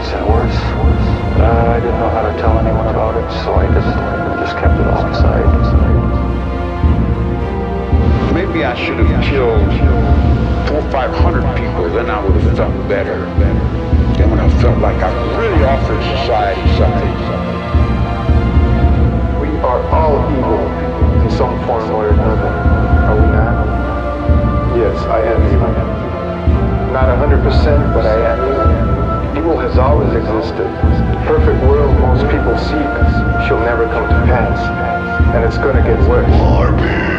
worse and worse. I didn't know how to tell anyone about it, so I just kept it all inside. Maybe I should have killed 400 or 500 people, then I would have felt better. Then when I felt like I really offered society something. We are all evil in some form or another, are we not? Yes, I am evil. Not 100%, but I am evil. Evil has always existed. The perfect world most people seek shall never come to pass, and it's gonna get worse.